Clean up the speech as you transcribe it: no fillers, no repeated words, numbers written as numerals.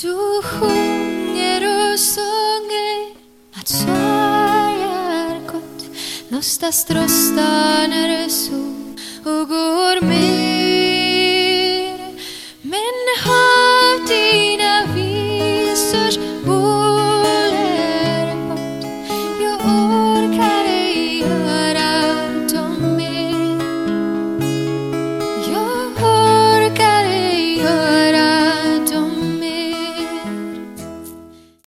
Du sjunger och sjunger att så är gott. Låtsas trösta när det är så och går med.